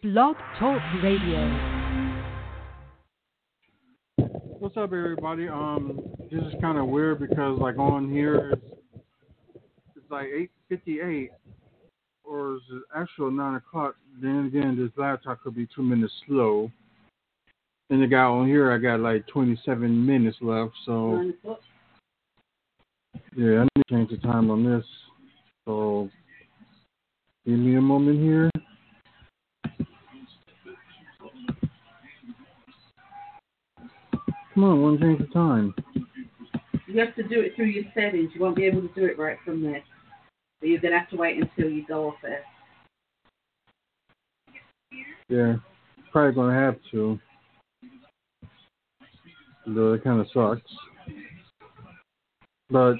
Blog Talk Radio. What's up, everybody? This is kind of weird because, like, on here it's like 8:58, or is it actual 9 o'clock? Then again, this laptop could be 2 minutes slow. And the guy on here, I got like 27 minutes left, so yeah, I need to change the time on this. So give me a moment here. Come on, want to change the time? You have to do it through your settings. You won't be able to do it right from there. So you're going to have to wait until you go off there. Yeah, probably going to have to. Though it kind of sucks. But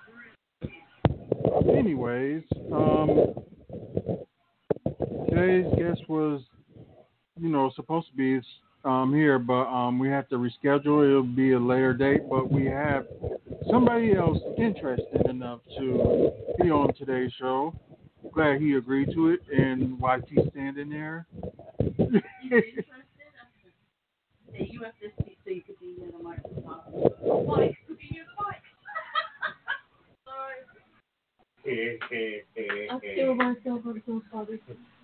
anyways, today's guest was, supposed to be here, but we have to reschedule. It'll be a later date, but we have somebody else interested enough to be on today's show. Glad he agreed to it, and while he's standing there. Hey, you have this seat so you could be in the microphone. Mike, could you use the mic? Sorry. I feel myself, I'm so sorry.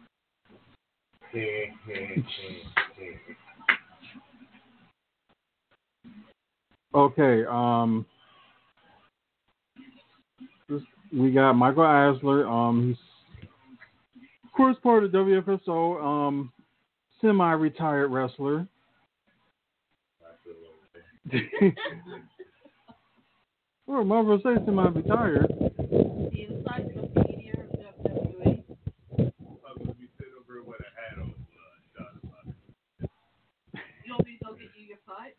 Okay, we got Michael Eisler. He's, of course, part of WFSO, semi-retired wrestler. Well, Marvel say semi-retired. The encyclopedia of WWE. We sit over with a hat on. You want me to go get you your pipe?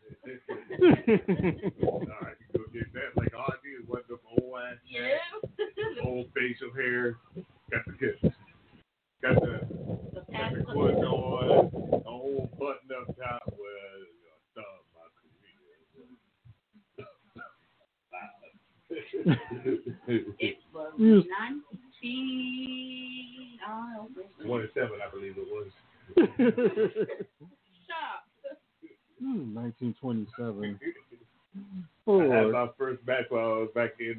All right, you go get that. Like all I do is one of them old ass hats, old facial hair. Got the clothes on, the old button up top with a thumb. It was 19. 27, I believe it was. Stop. 1927. I had my first match while I was back in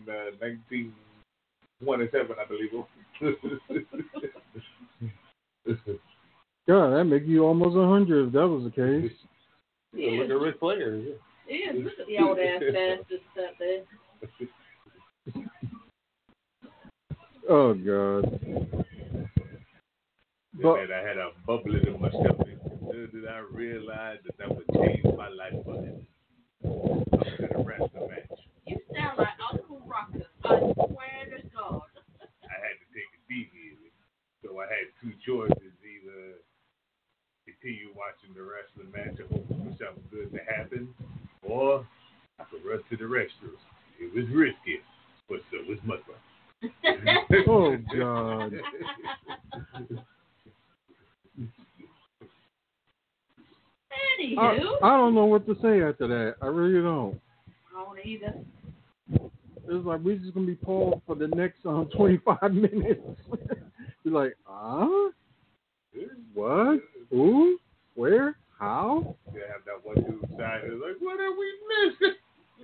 1927, I believe it was. God, that make you almost 100 if that was the case. Yeah, look at Ric Flair. Yeah, look at the old ass bastard stuff there. Oh God! But I had a bubbling in my stomach. Little did I realize that would change my life for him. After the rest of the match. You sound like Uncle Ruckus. I swear to God. I had to take it immediately. So I had two choices: either continue watching the rest of the match and hope for something good to happen, or I could run to the restroom. It was risky, but so was my fun. Oh God! Anywho, I don't know what to say after that. I really don't. I don't either. It's like we're just gonna be paused for the next 25 minutes. You're like, what? Who? Where? How? You have that one dude side who's like, what are we missing?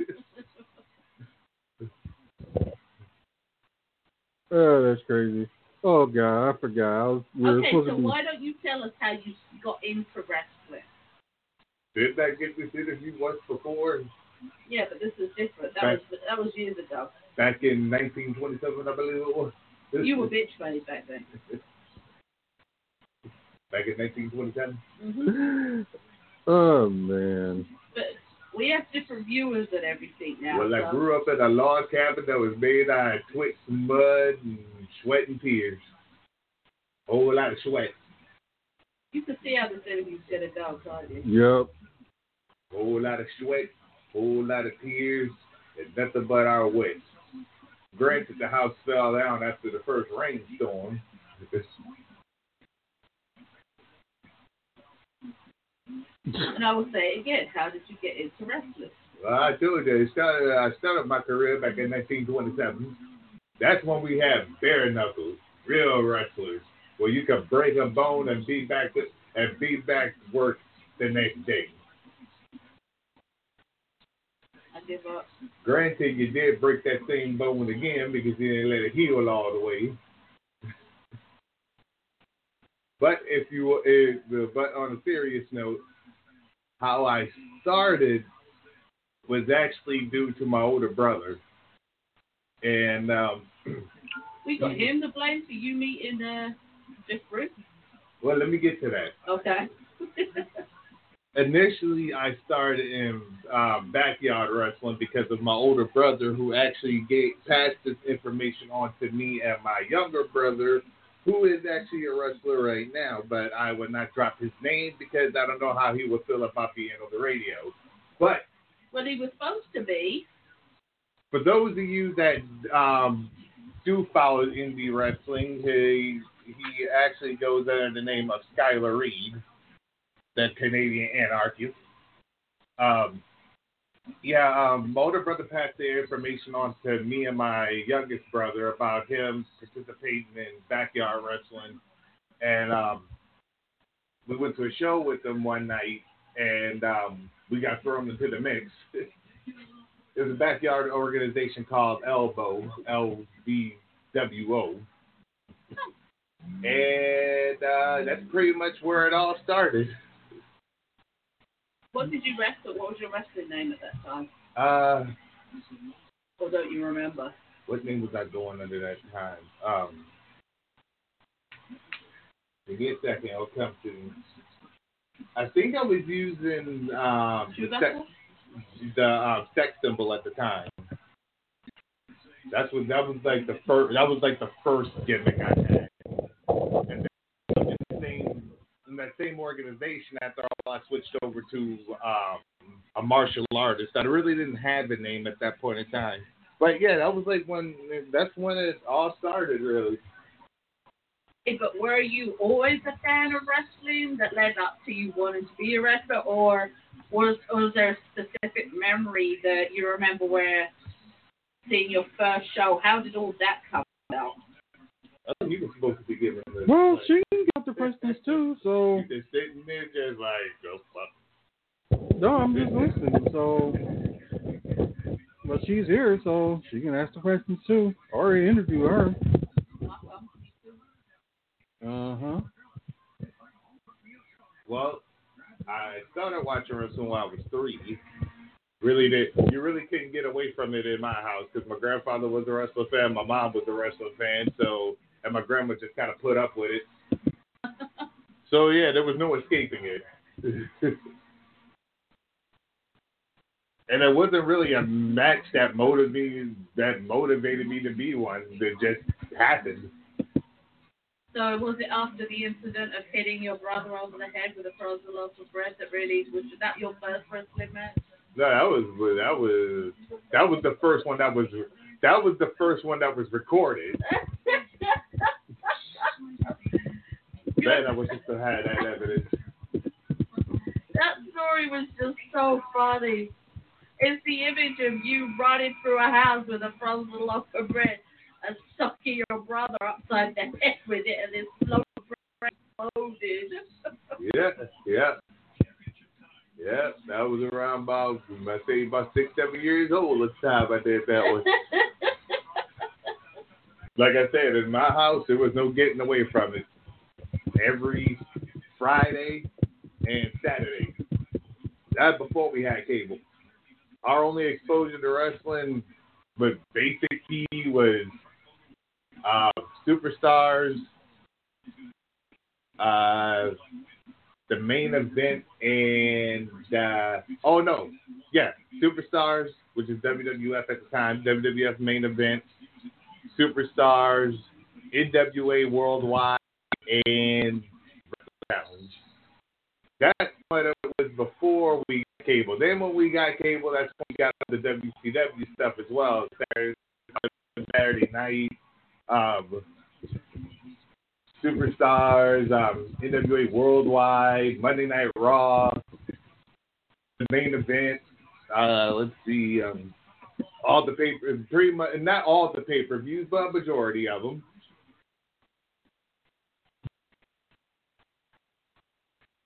Oh, that's crazy. Oh God, I forgot. Okay, so why don't you tell us how you got into wrestling? Didn't I get this interview once before? Yeah, but this is different. That was years ago. Back in 1927, I believe it was. You were bitch made back then. Back in 1927? Mm-hmm. Oh man. But we have different viewers and everything now. Well, I grew up in a log cabin that was made out of twigs and mud and sweat and tears. A whole lot of sweat. You can see how this interview's going to go, can't you? Yep. A whole lot of sweat, a whole lot of tears, and nothing but our wet. Granted, the house fell down after the first rainstorm. And I will say again, how did you get into wrestling? Well, I told you, I started my career back in 1927. That's when we had bare knuckles, real wrestlers, where you could break a bone and be back and be back to work the next day. I give up. Granted, you did break that same bone again because you didn't let it heal all the way. But but on a serious note, how I started was actually due to my older brother, and we got him to blame for you meeting Jeff Bruce. Well, let me get to that. Okay. Initially, I started in backyard wrestling because of my older brother, who actually passed this information on to me and my younger brother, who is actually a wrestler right now. But I would not drop his name because I don't know how he would feel about being on the radio. But well, he was supposed to be. For those of you that do follow indie wrestling, he actually goes under the name of Skylar Reed, that Canadian anarchist. My older brother passed the information on to me and my youngest brother about him participating in backyard wrestling. And we went to a show with him one night, and we got thrown into the mix. There's a backyard organization called Elbow, LBWO. And that's pretty much where it all started. What did you wrestle? What was your wrestling name at that time? Or don't you remember? What name was I going under that time? Give me a second, I'll come to. I think I was using the sex symbol at the time. That was like the first gimmick I had. And then in that same organization, after all, I switched over to a martial artist. I really didn't have a name at that point in time. But yeah, that's when it all started, really. But were you always a fan of wrestling that led up to you wanting to be a wrestler, or was there a specific memory that you remember where seeing your first show? How did all that come about? I think you were supposed to be giving this. Well, she got the questions too, so. You're just sitting there just like, go fuck. No, I'm just listening, so. But she's here, so she can ask the questions too. Already interviewed her. Uh-huh. Well, I started watching wrestling when I was 3. You really couldn't get away from it in my house because my grandfather was a wrestling fan, my mom was a wrestling fan, and my grandma just kind of put up with it. So yeah, there was no escaping it. And it wasn't really a match that motivated me to be one. It just happened. So was it after the incident of hitting your brother over the head with a frozen loaf of bread was that your first wrestling match? No, that was the first one that was recorded. Man, I wish I still had that evidence. That story was just so funny. It's the image of you running through a house with a frozen loaf of bread and sucking your brother upside the head with it, and this loaf of bread exploded. Yeah, that was around about 6-7 years old at the time I did that one. Like I said, in my house, there was no getting away from it. Every Friday and Saturday. That before we had cable. Our only exposure to wrestling with basic TV was Superstars, the main event, and Superstars, which is WWF at the time, WWF main event, Superstars, NWA Worldwide, and Challenge. That's what it was before we got cable. Then when we got cable, that's when we got the WCW stuff as well. Saturday night, Superstars, NWA Worldwide, Monday Night Raw, the main event. Let's see, all the pretty much, not all the pay-per-views, but a majority of them.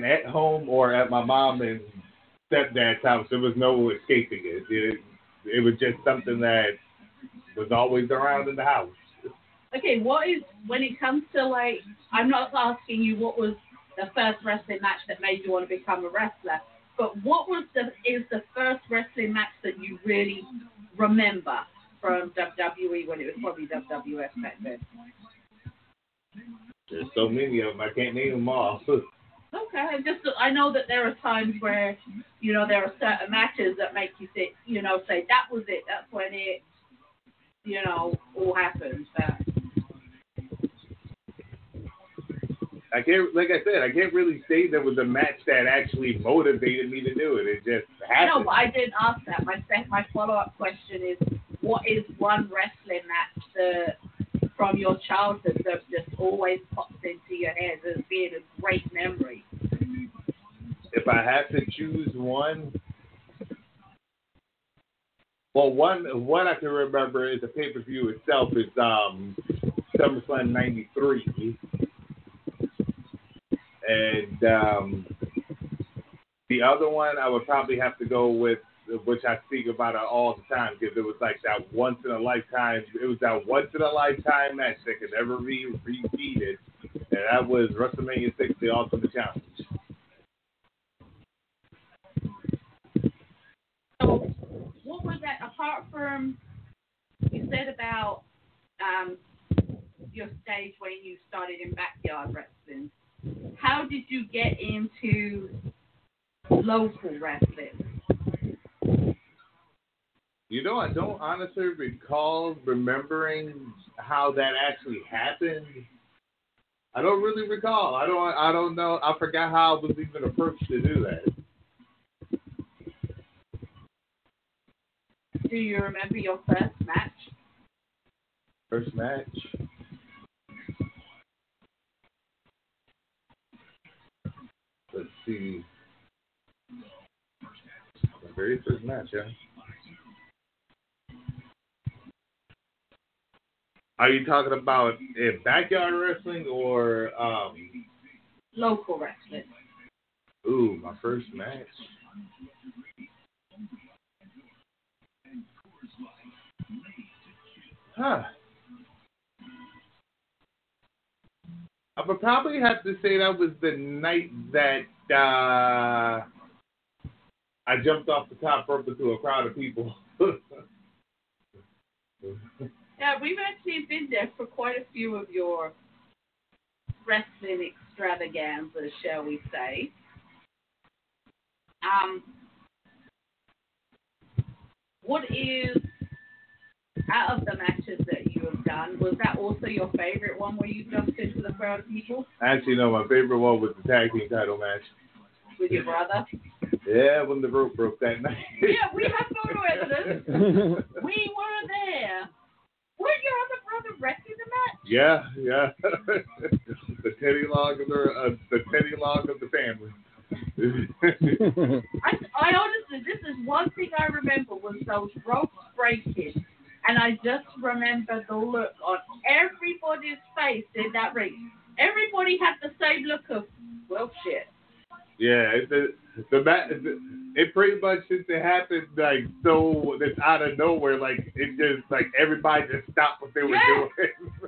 happened at home or at my mom and stepdad's house. There was no escaping it. It was just something that was always around in the house. Okay, what is, when it comes to, like, I'm not asking you what was the first wrestling match that made you want to become a wrestler, but what is the first wrestling match that you really remember from WWE when it was probably WWF back then? There's so many of them, I can't name them all. Okay, I know that there are times where, there are certain matches that make you say that was it, that's when it, all happened. I can't really say there was a match that actually motivated me to do it. It just happened. No, but I didn't ask that. My follow-up question is, what is one wrestling match from your childhood that just always pops into your head as being a great memory? If I had to choose one, well, one I can remember is the pay-per-view itself. Is SummerSlam '93. And the other one I would probably have to go with, which I speak about all the time, because it was like that once in a lifetime. It was that once in a lifetime match that could never be repeated, and that was WrestleMania 6, the Ultimate Challenge. So, what was that apart from you said about your stage when you started in backyard wrestling? How did you get into local wrestling? I don't honestly recall remembering how that actually happened. I don't really recall. I don't know. I forgot how I was even approached to do that. Do you remember your first match? First match? Let's see. The very first match, yeah. Are you talking about backyard wrestling or local wrestling? Ooh, my first match. Huh. I would probably have to say that was the night that I jumped off the top rope into a crowd of people. Yeah, we've actually been there for quite a few of your wrestling extravaganzas, shall we say. What is, out of the matches that you have done, was that also your favorite one where you jumped into the crowd of people? Actually, no, my favorite one was the tag team title match. With your brother? Yeah, when the rope broke that night. Yeah, we have photo evidence. We were there. Weren't your other brother wrecking the match? Yeah. the Teddy Long of the family. I honestly, this is one thing I remember was those ropes breaking, and I just remember the look on everybody's face in that ring. Everybody had the same look of, well, shit. Yeah, it pretty much just happened like so. It's out of nowhere. Like it just like everybody just stopped what they were doing.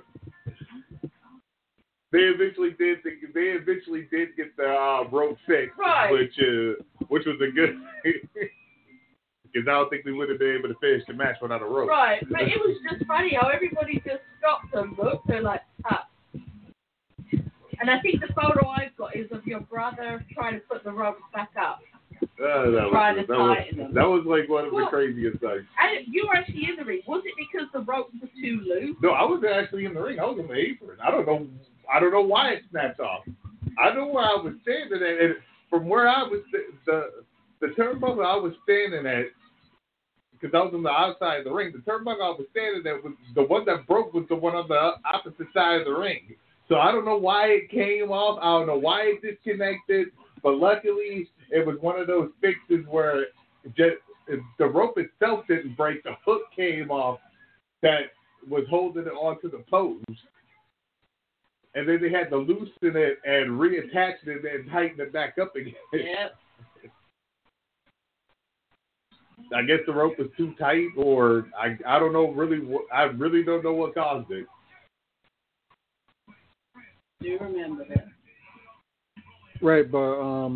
They eventually did get the rope fixed, right. which was a good thing. Because I don't think we would have been able to finish the match without a rope. Right, but it was just funny how everybody just stopped and looked. They're like, ah. And I think the photo I've got is of your brother trying to put the ropes back up. That was like one of the craziest things. And you were actually in the ring. Was it because the ropes were too loose? No, I was actually in the ring. I was in the apron. I don't know why it snapped off. I know where I was standing at, and from where I was, the turnbuckle I was standing at, because I was on the outside of the ring. The turnbuckle I was standing at was the one that broke was the one on the opposite side of the ring. So I don't know why it came off. I don't know why it disconnected. But luckily, it was one of those fixes where just the rope itself didn't break. The hook came off that was holding it onto the post. and then they had to loosen it and reattach it and tighten it back up again. Yep. I guess the rope was too tight, or I don't know really. I really don't know what caused it. Do you remember that? Right, but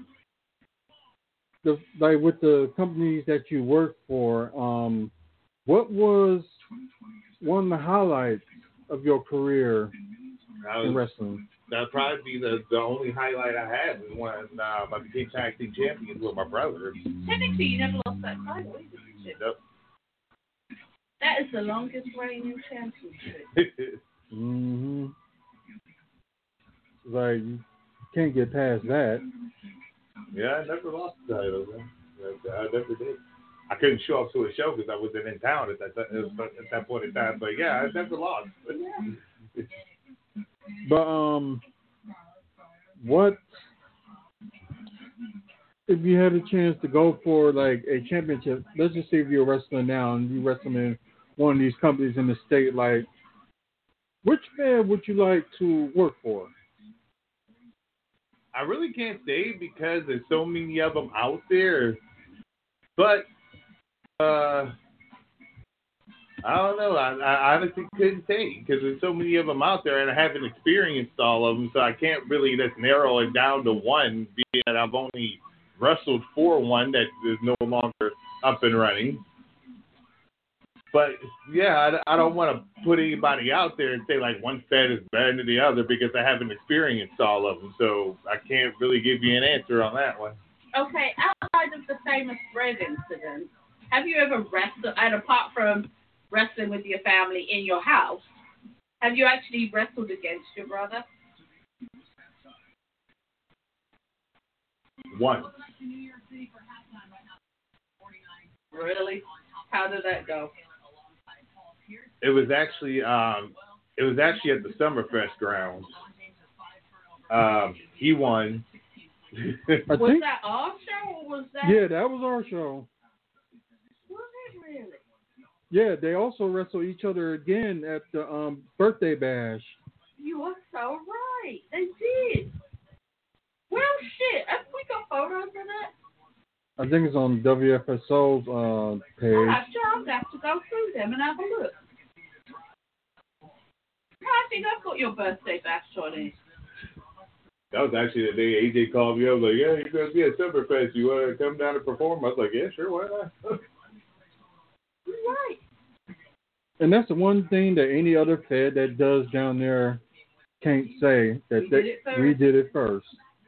like with the companies that you work for, what was one of the highlights of your career in wrestling? That'd probably be the only highlight I had was when I became tag team champions with my brother. Technically, you never lost that title, either, did you? Yep. That is the longest reigning championship. Mm-hmm. Like, you can't get past that. Yeah, I never lost the title, man. I never did. I couldn't show up to a show because I wasn't in town at that point in time. But yeah, I never lost. But what if you had a chance to go for like a championship? Let's just say if you're wrestling now and you're wrestling in one of these companies in the state, like which fan would you like to work for? I really can't say because there's so many of them out there. But I don't know. I honestly couldn't say because there's so many of them out there, and I haven't experienced all of them, so I can't really just narrow it down to one. Being that I've only wrestled for one that is no longer up and running. But yeah, I don't want to put anybody out there and say like one Fed is better than the other because I haven't experienced all of them, so I can't really give you an answer on that one. Okay, outside of the famous Fred incident, have you ever wrestled, and apart from wrestling with your family in your house, have you actually wrestled against your brother? Once. Really? How did that go? It was actually at the Summerfest grounds. He won. Was that our show or was that? Yeah, that was our show. Was it really? Yeah, they also wrestle each other again at the birthday bash. You are so right. They did. Well, shit. Have we got photos of that? I think it's on WFSO's page. I'll have to go through them and have a look. I think I've got your birthday bash on it. That was actually the day AJ called me up like, yeah, you're going to be at Summerfest. You want to come down and perform? I was like, yeah, sure, why not? Right. And that's the one thing that any other Fed that does down there can't say, that we did it first.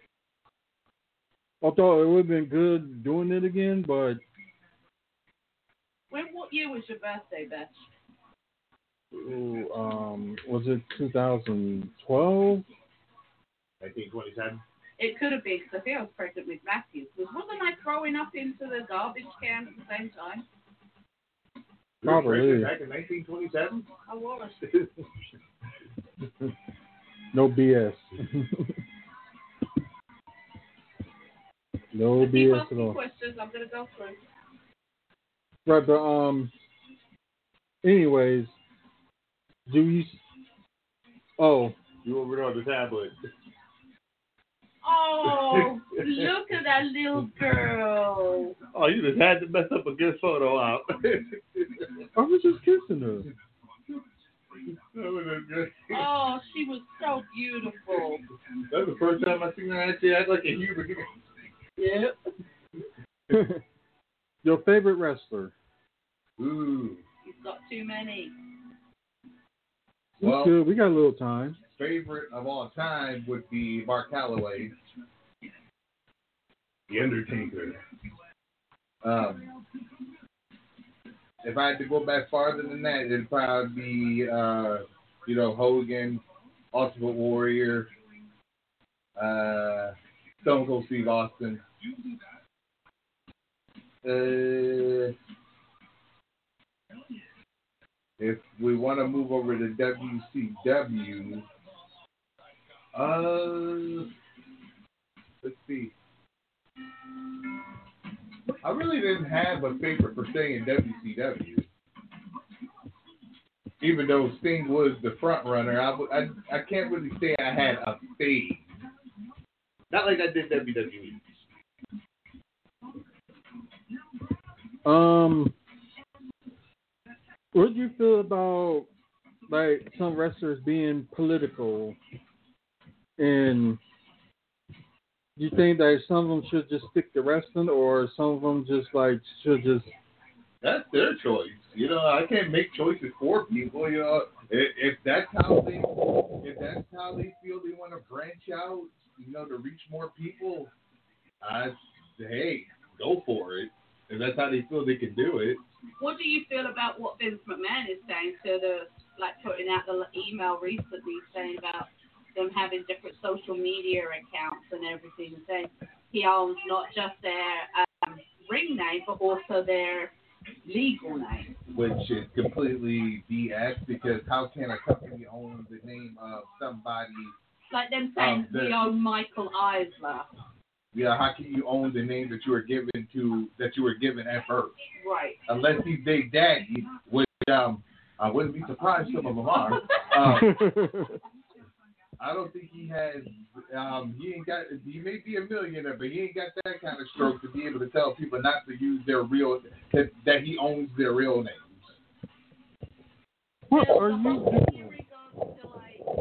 I thought it would have been good doing it again, but... What year was your birthday bash? Was it 2012? 1927. It could have been, because I think I was pregnant with Matthew. Wasn't I throwing up into the garbage can at the same time? Probably. Back in 1927? I was. No BS. No BS at all. Questions, I'm going to go through. Right, but anyways, do you? Oh, you over there on the tablet. Oh, look at that little girl. Oh, you just had to mess up a good photo out. I was just kissing her. Oh, she was so beautiful. That's the first time I seen her actually act like a human. Yep. Your favorite wrestler? Ooh. He's got too many. Well, good. We got a little time. Favorite of all time would be Mark Calloway. The Undertaker. If I had to go back farther than that, it'd probably be, Hogan, Ultimate Warrior, Stone Cold Steve Austin. If we want to move over to WCW, let's see. I really didn't have a favorite per se in WCW. Even though Sting was the front runner, I can't really say I had a fade. Not like I did WWE. What do you feel about like some wrestlers being political? And do you think that some of them should just stick to wrestling, or some of them just like should just? That's their choice. You know, I can't make choices for people. You know, if that's how they feel they want to branch out, you know, to reach more people, hey, go for it. If that's how they feel they can do it. What do you feel about what Vince McMahon is saying to putting out the email recently saying about them having different social media accounts and everything, saying he owns not just their ring name but also their legal name? Which is completely BS, because how can a company own the name of somebody? Like them saying we own Michael Eisner. Yeah, how can you own the name that you were given at birth? Right. Unless he's Big Daddy, which I wouldn't be surprised some of them are. I don't think he has. He ain't got. He may be a millionaire, but he ain't got that kind of stroke to be able to tell people not to use their real that he owns their real names. What are you doing? In regards to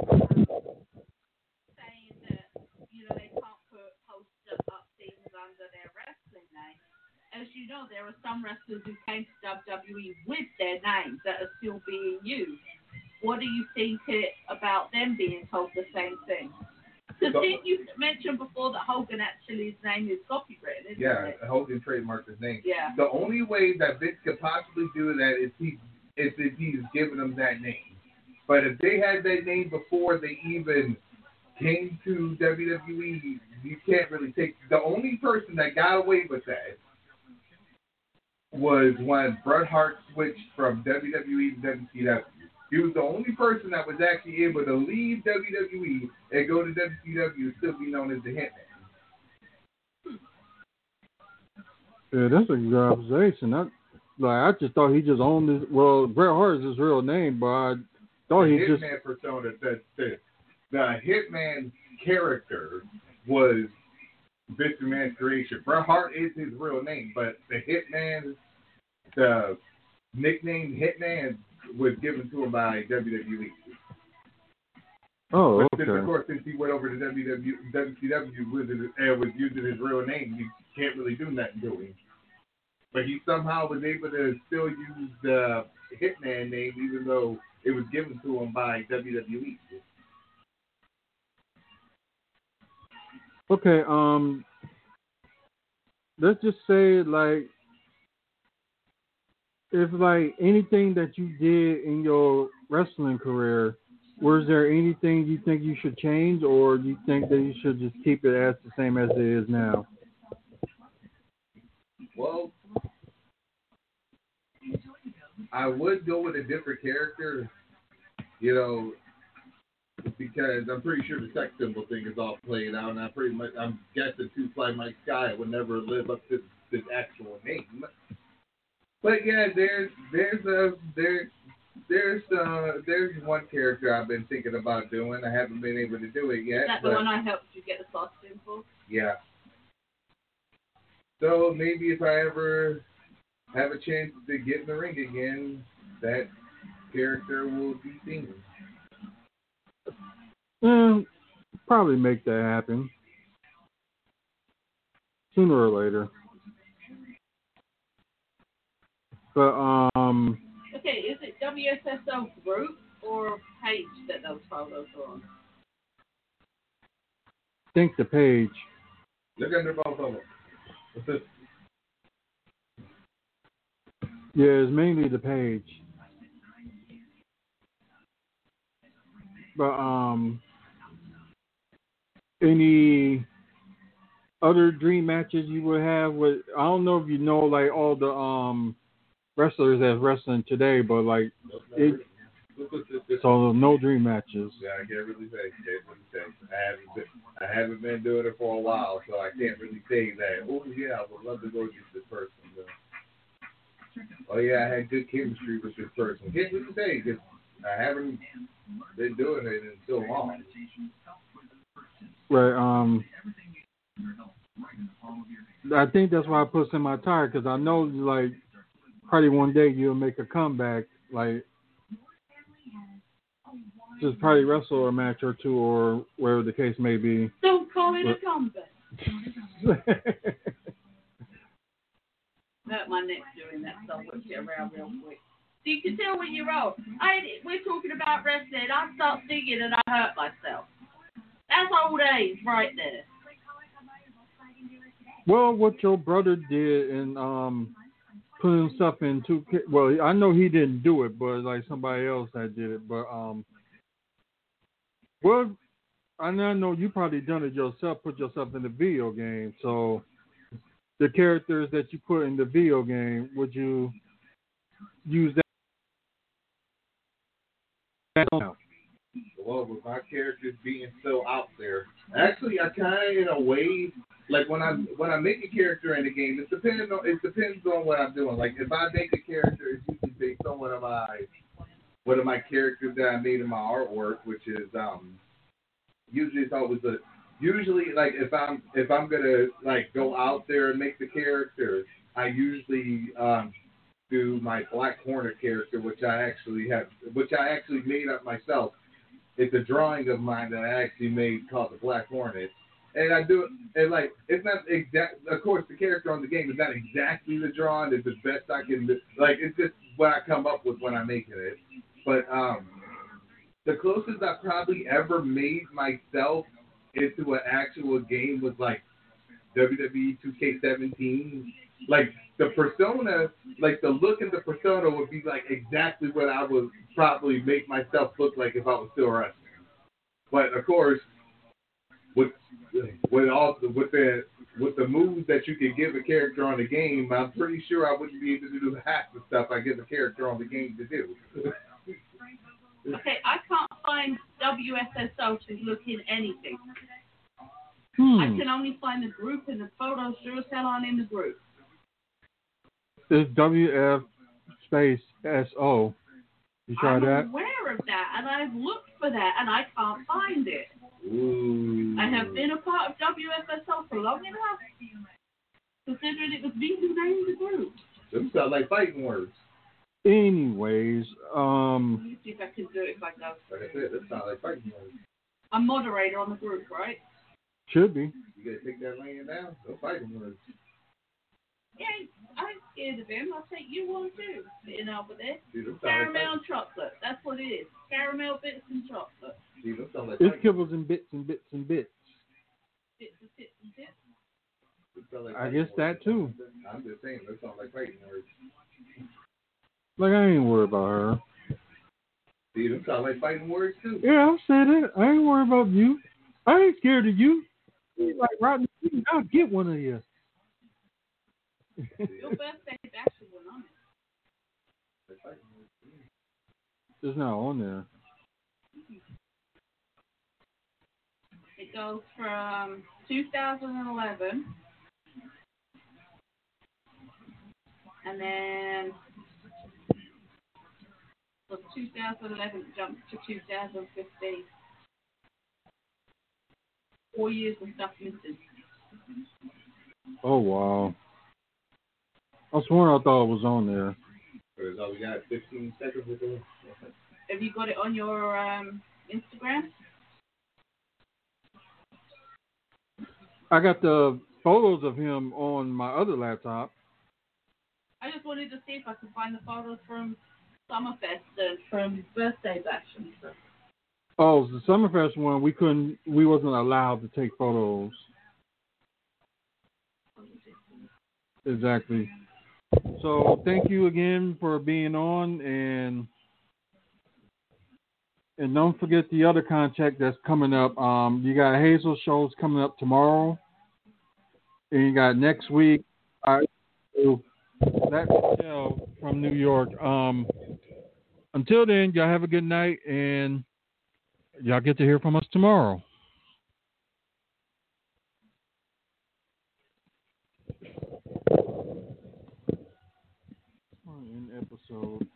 saying that they can't post up things under their wrestling name. As you know, there are some wrestlers who came to WWE with their names that are still being used. What do you think about them being told the same thing? Because you mentioned before that Hogan actually, his name is copywritten, isn't it? Yeah, Hogan trademarked his name. Yeah. The only way that Vince could possibly do that is if he's giving them that name. But if they had that name before they even came to WWE, you can't really take. The only person that got away with that was when Bret Hart switched from WWE to WCW. He was the only person that was actually able to leave WWE and go to WCW and still be known as the Hitman. Yeah, that's a good observation. I just thought he just owned his. Well, Bret Hart is his real name, but I thought he just. The Hitman persona. The Hitman character was Vince McMahon's creation. Bret Hart is his real name, but the Hitman, the nickname Hitman, was given to him by WWE. Oh, but okay. Of course, since he went over to WCW was using his real name, you can't really do nothing to him. But he somehow was able to still use the Hitman name, even though it was given to him by WWE. Okay, let's just say, like, if, like, anything that you did in your wrestling career, was there anything you think you should change, or do you think that you should just keep it as the same as it is now? Well, I would go with a different character, because I'm pretty sure the sex symbol thing is all played out, and I'm guessing Two Fly Mike Sky would never live up to his actual name. But yeah, there's one character I've been thinking about doing. I haven't been able to do it yet. Is that the one I helped you get the costume for? Yeah. So maybe if I ever have a chance to get in the ring again, that character will be seen. Probably make that happen sooner or later. But okay, is it WSSL group or page that those photos are on? Think the page. Look under both of them. What's this? Yeah, it's mainly the page. But any other dream matches you would have with? I don't know if you know, like, all the wrestlers that's wrestling today, but like so no dream matches. Yeah, I can't really say. I haven't been doing it for a while, so I can't really say that. Oh yeah, I would love to go against this person. Oh yeah, I had good chemistry with this person. Can't really say. I haven't been doing it in so long. Right. I think that's why I put semi-tired, because I know, like, probably one day you'll make a comeback, like, just probably wrestle a match or two or whatever the case may be. Don't call it a comeback. Hurt my neck doing that, so I'll whip it around real quick. So you can tell when you're old. We're talking about wrestling. I start singing and I hurt myself. That's old age right there. Well, what your brother did and put himself in two. Well, I know he didn't do it, but like somebody else that did it. But well, I know you probably done it yourself. Put yourself in the video game. So the characters that you put in the video game, would you use that? Well, with my characters being so out there, actually, I kind of, in a way, like when I make a character in the game, it depends on what I'm doing. Like if I make a character, it's usually based on one of my characters that I made in my artwork, which is usually like if I'm gonna like go out there and make the character, I usually do my Black Hornet character, which I actually made up myself. It's a drawing of mine that I actually made called the Black Hornet. And I do it, and like, it's not exact, of course, the character on the game is not exactly the drawing, it's the best I can do. Like, it's just what I come up with when I'm making it. But, the closest I've probably ever made myself into an actual game was like WWE 2K17. Like, the persona, like the look in the persona would be like exactly what I would probably make myself look like if I was still wrestling. But of course, with the moves that you can give a character on the game, I'm pretty sure I wouldn't be able to do half the stuff I give a character on the game to do. Okay, I can't find WSSO to look in anything. I can only find the group, and the photos sure as hell aren't in the group. It's WF space SO. You tried that? I'm aware of that, and I've looked for that, and I can't find it. Ooh. I have been a part of WFSO for long enough, considering it was me who named the group. Them sound like fighting words. Anyways, Let me see if I can do it if I go. Like I said, that sound like fighting words. I'm moderator on the group, right? should be. You gotta take that laying down. Go fighting words. Yeah, I ain't scared of him. I'll take you one too, sitting over there. See, them sound Caramel like and chocolate. That's what it is. Caramel bits and chocolate. See, them sound like It's fighting kibbles and bits and bits and bits. Bits and bits and bits. Them sound like I fighting guess that words. too. I'm just saying, that sound like fighting words. Like, I ain't worried about her. See, them sound like fighting words too. Yeah, I've said it. I ain't worried about you. I ain't scared of you. You like rotten meat, I'll get one of you. Your birthday is actually one on it. It's not on there. It goes from 2011, and then from 2011 it jumps to 2015. 4 years of stuff missing. Oh, wow. I sworn I thought it was on there. So we got 15 seconds with it. Have you got it on your Instagram? I got the photos of him on my other laptop. I just wanted to see if I could find the photos from Summerfest and from Birthday Bash and stuff. Oh, the Summerfest one, we wasn't allowed to take photos. Exactly. So thank you again for being on, and don't forget the other contract that's coming up. You got Hazel shows coming up tomorrow, and you got next week. That's Michelle from New York. Until then, y'all have a good night, and y'all get to hear from us tomorrow. In episode